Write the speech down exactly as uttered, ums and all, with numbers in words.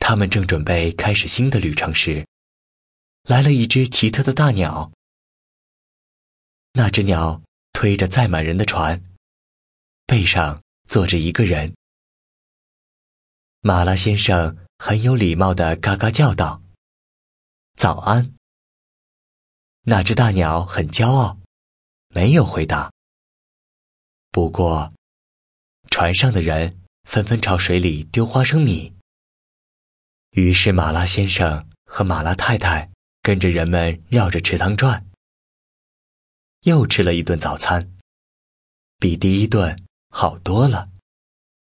他们正准备开始新的旅程时，来了一只奇特的大鸟。那只鸟推着载满人的船，背上坐着一个人。马拉先生很有礼貌地嘎嘎叫道：“早安。”那只大鸟很骄傲，没有回答。不过，船上的人纷纷朝水里丢花生米。于是马拉先生和马拉太太跟着人们绕着池塘转，又吃了一顿早餐，比第一顿好多了。